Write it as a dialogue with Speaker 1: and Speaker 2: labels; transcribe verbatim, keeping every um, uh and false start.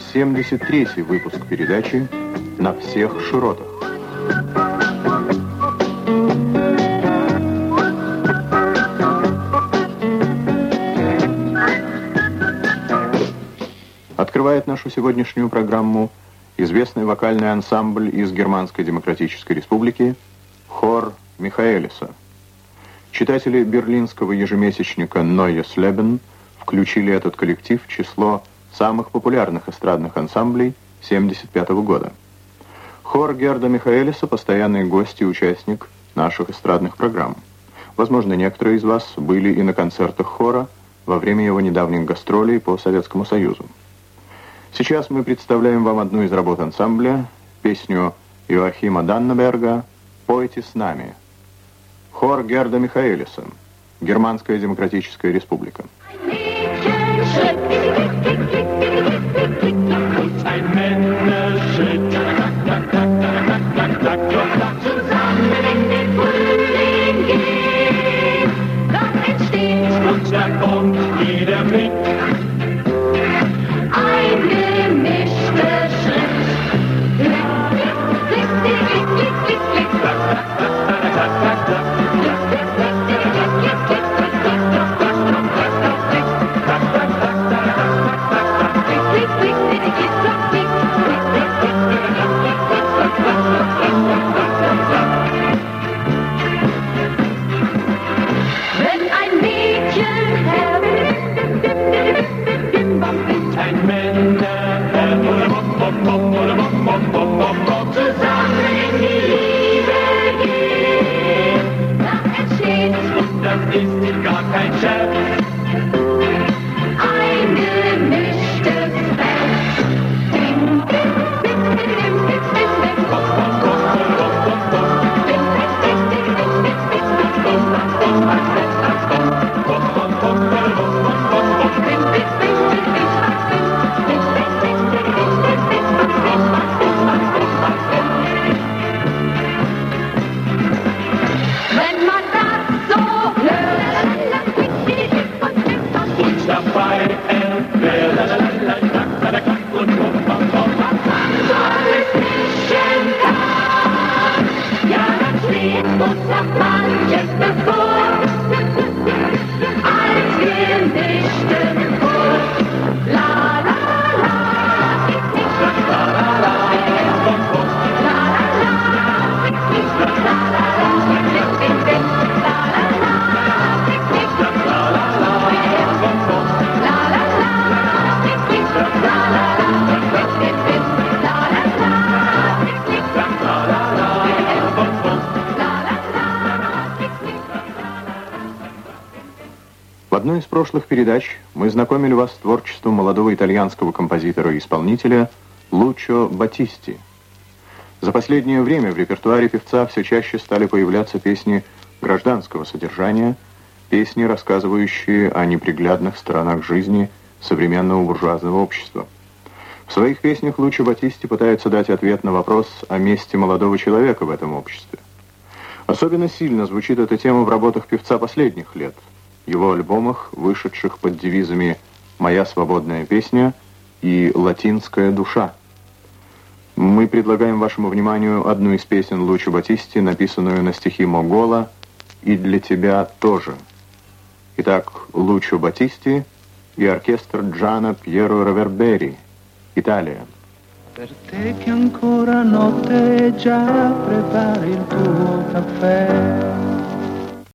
Speaker 1: семьдесят третий выпуск передачи «На всех широтах». Открывает нашу сегодняшнюю программу известный вокальный ансамбль из Германской Демократической Республики «Хор Михаэлиса». Читатели берлинского ежемесячника «Neues Leben» включили этот коллектив в число самых популярных эстрадных ансамблей семьдесят пятого года. Хор Герда Михаэлиса – постоянный гость и участник наших эстрадных программ. Возможно, некоторые из вас были и на концертах хора во время его недавних гастролей по Советскому Союзу. Сейчас мы представляем вам одну из работ ансамбля, песню Иоахима Даннеберга «Пойте с нами». Хор Герда Михаэлиса, Германская Демократическая Республика. В одной из прошлых передач мы знакомили вас с творчеством молодого итальянского композитора и исполнителя Луччо Батисти. За последнее время в репертуаре певца все чаще стали появляться песни гражданского содержания, песни, рассказывающие о неприглядных сторонах жизни современного буржуазного общества. В своих песнях Луччо Батисти пытается дать ответ на вопрос о месте молодого человека в этом обществе. Особенно сильно звучит эта тема в работах певца последних лет, его альбомах, вышедших под девизами «Моя свободная песня» и «Латинская душа». Мы предлагаем вашему вниманию одну из песен Луччо Батисти, написанную на стихи Могола «И для тебя тоже». Итак, Луччо Батисти и оркестр Джана Пьеро Ревербери, Италия.
Speaker 2: Per te che ancora notte già prepari il tuo caffè.